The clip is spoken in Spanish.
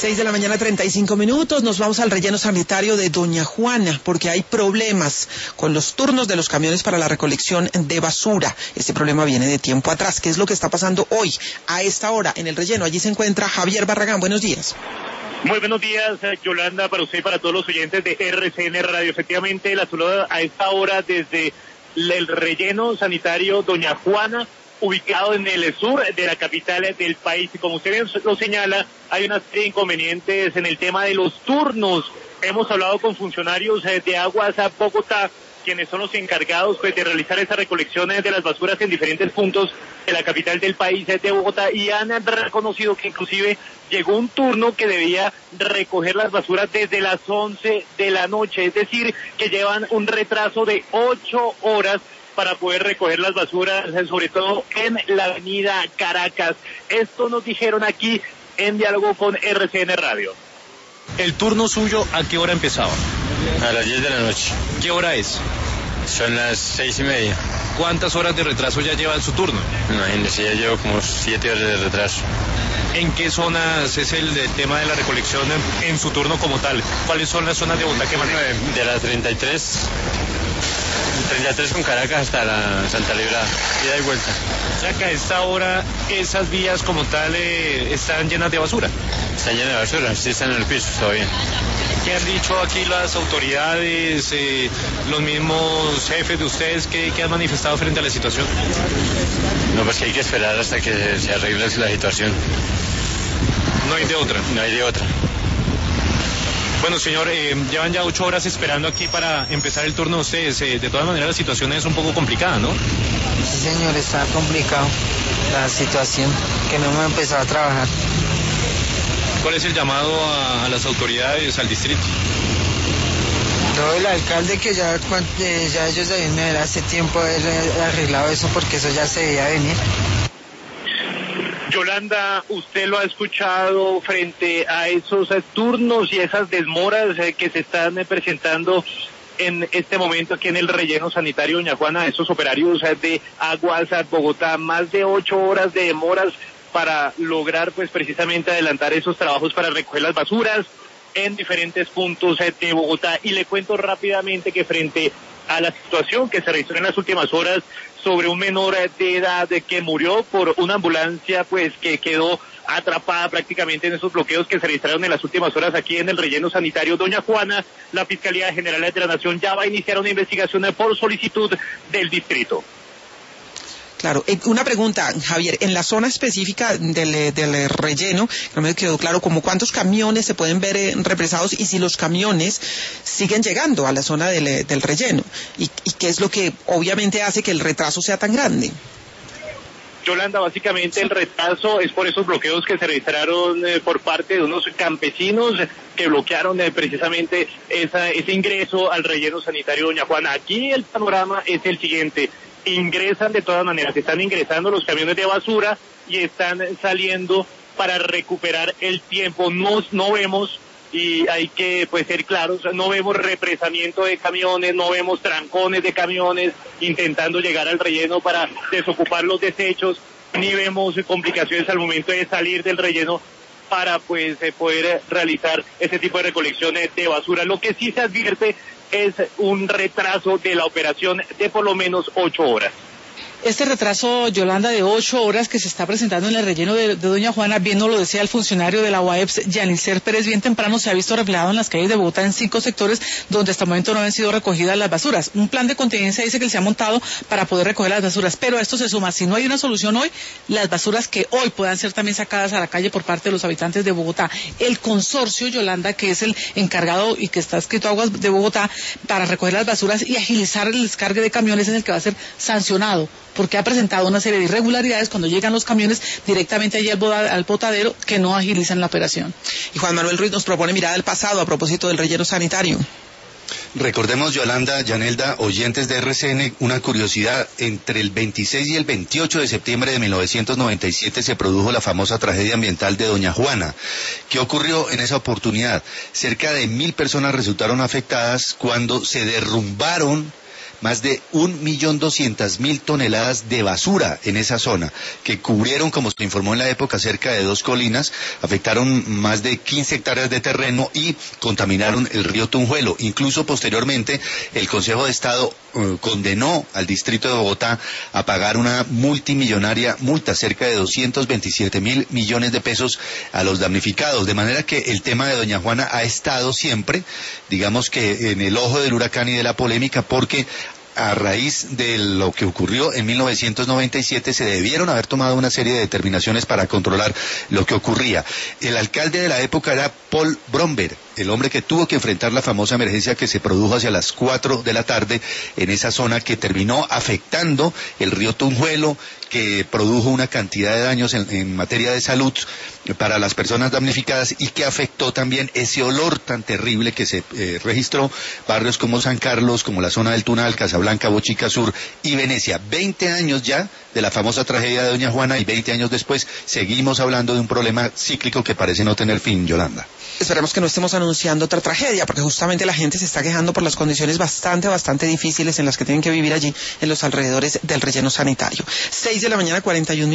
6:35 a.m. Nos vamos al relleno sanitario de Doña Juana, porque hay problemas con los turnos de los camiones para la recolección de basura. Este problema viene de tiempo atrás. ¿Qué es lo que está pasando hoy, a esta hora, en el relleno? Allí se encuentra Javier Barragán. Buenos días. Muy buenos días, Yolanda, para usted y para todos los oyentes de RCN Radio. Efectivamente, la saludo a esta hora desde el relleno sanitario Doña Juana, ubicado en el sur de la capital del país. Y como usted lo señala, hay una serie de inconvenientes en el tema de los turnos. Hemos hablado con funcionarios de Aguas a Bogotá, quienes son los encargados de realizar esas recolecciones de las basuras en diferentes puntos de la capital del país de Bogotá, y han reconocido que inclusive llegó un turno que debía recoger las basuras desde las 11 de la noche, es decir, que llevan un retraso de 8 horas para poder recoger las basuras, sobre todo en la avenida Caracas. Esto nos dijeron aquí en diálogo con RCN Radio. ¿El turno suyo a qué hora empezaba? A las 10 de la noche. ¿Qué hora es? Son las 6:30. ¿Cuántas horas de retraso ya lleva en su turno? Imagínese, ya llevo como 7 horas de retraso. ¿En qué zonas es el tema de la recolección en su turno como tal? ¿Cuáles son las zonas de Bogotá que maneja? De la 33 con Caracas hasta la Santa Librada, ida y vuelta. O sea que a esta hora esas vías como tal están llenas de basura. Están llenas de basura, sí están en el piso todavía. ¿Qué han dicho aquí las autoridades, los mismos jefes de ustedes que han manifestado frente a la situación? No, pues que hay que esperar hasta que se arregle la situación. No hay de otra. No hay de otra. Bueno, señor, llevan ya 8 horas esperando aquí para empezar el turno de ustedes. De todas maneras, la situación es un poco complicada, ¿no? Sí, señor, está complicado la situación, que no hemos empezado a trabajar. ¿Cuál es el llamado a las autoridades, al distrito? No, el alcalde que ya ellos debían haber hace tiempo haber arreglado eso, porque eso ya se debía venir. Yolanda, usted lo ha escuchado frente a esos turnos y esas demoras que se están presentando en este momento aquí en el relleno sanitario Doña Juana, esos operarios de Aguas Bogotá, más de 8 horas de demoras para lograr pues precisamente adelantar esos trabajos para recoger las basuras en diferentes puntos de Bogotá. Y le cuento rápidamente que frente a la situación que se registró en las últimas horas sobre un menor de edad que murió por una ambulancia pues que quedó atrapada prácticamente en esos bloqueos que se registraron en las últimas horas aquí en el relleno sanitario Doña Juana, la Fiscalía General de la Nación ya va a iniciar una investigación por solicitud del distrito. Claro, una pregunta, Javier, en la zona específica del relleno, no me quedó claro como cuántos camiones se pueden ver represados y si los camiones siguen llegando a la zona del relleno y qué es lo que obviamente hace que el retraso sea tan grande. Yolanda, básicamente el retraso es por esos bloqueos que se registraron por parte de unos campesinos que bloquearon precisamente ese ingreso al relleno sanitario Doña Juana. Aquí el panorama es el siguiente: ingresan de todas maneras, están ingresando los camiones de basura y están saliendo para recuperar el tiempo. No vemos, y hay que pues ser claros, no vemos represamiento de camiones, no vemos trancones de camiones intentando llegar al relleno para desocupar los desechos, ni vemos complicaciones al momento de salir del relleno para pues poder realizar ese tipo de recolecciones de basura. Lo que sí se advierte es un retraso de la operación de por lo menos 8 horas. Este retraso, Yolanda, de 8 horas que se está presentando en el relleno de Doña Juana, bien nos lo decía el funcionario de la UAEPS, Yanicer Pérez, bien temprano se ha visto reflejado en las calles de Bogotá en 5 sectores donde hasta el momento no han sido recogidas las basuras. Un plan de contingencia dice que se ha montado para poder recoger las basuras, pero a esto se suma, si no hay una solución hoy, las basuras que hoy puedan ser también sacadas a la calle por parte de los habitantes de Bogotá. El consorcio, Yolanda, que es el encargado y que está adscrito a Aguas de Bogotá para recoger las basuras y agilizar el descargue de camiones, es el que va a ser sancionado, porque ha presentado una serie de irregularidades cuando llegan los camiones directamente allí al botadero que no agilizan la operación. Y Juan Manuel Ruiz nos propone mirada al pasado a propósito del relleno sanitario. Recordemos, Yolanda, Yanelda, oyentes de RCN, una curiosidad: entre el 26 y el 28 de septiembre de 1997 se produjo la famosa tragedia ambiental de Doña Juana. ¿Qué ocurrió en esa oportunidad? Cerca de 1.000 personas resultaron afectadas cuando se derrumbaron más de 1.200.000 toneladas de basura en esa zona, que cubrieron, como se informó en la época, cerca de 2 colinas, afectaron más de 15 hectáreas de terreno y contaminaron el río Tunjuelo. Incluso posteriormente el Consejo de Estado condenó al distrito de Bogotá a pagar una multimillonaria multa, cerca de 227.000 millones de pesos a los damnificados, de manera que el tema de Doña Juana ha estado siempre, digamos que en el ojo del huracán y de la polémica, porque a raíz de lo que ocurrió en 1997 se debieron haber tomado una serie de determinaciones para controlar lo que ocurría. El alcalde de la época era Paul Bromberg, el hombre que tuvo que enfrentar la famosa emergencia que se produjo hacia las 4 de la tarde en esa zona, que terminó afectando el río Tunjuelo, que produjo una cantidad de daños en materia de salud para las personas damnificadas, y que afectó también ese olor tan terrible que se registró barrios como San Carlos, como la zona del Tunal, Casablanca, Bochica Sur y Venecia. 20 años ya de la famosa tragedia de Doña Juana, y 20 años después seguimos hablando de un problema cíclico que parece no tener fin, Yolanda. Esperemos que no estemos anunciando otra tragedia, porque justamente la gente se está quejando por las condiciones bastante difíciles en las que tienen que vivir allí en los alrededores del relleno sanitario. 6 de la mañana, 41